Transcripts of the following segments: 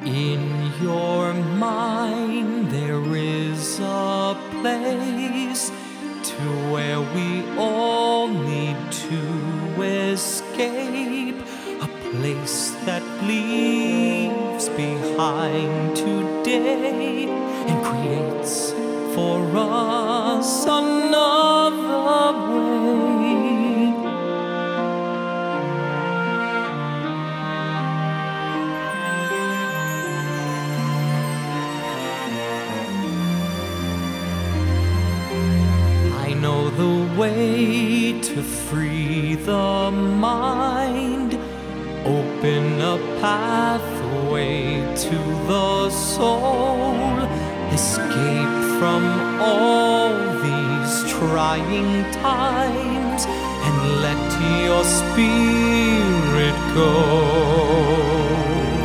In your mind there is a place to where we all need to escape, a place that leaves behind today and creates for us another way. I know the way to free the mind, open a pathway to the soul, escape from all these trying times and let your spirit go.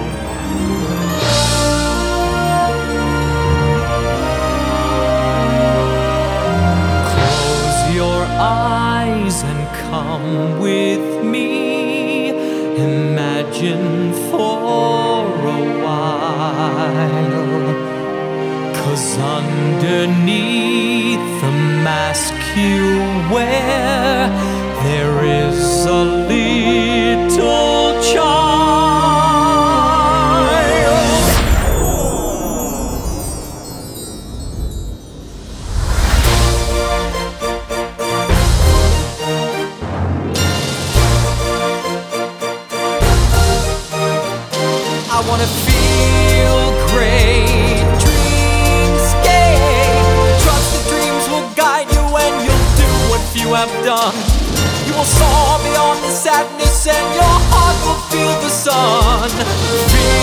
Eyes and come with me. Imagine for a while, 'cause underneath the mask you wear, there is a little child. I wanna feel great, dreamscape. Trust the dreams will guide you and you'll do what you have done. You will soar beyond the sadness and your heart will feel the sun. Feel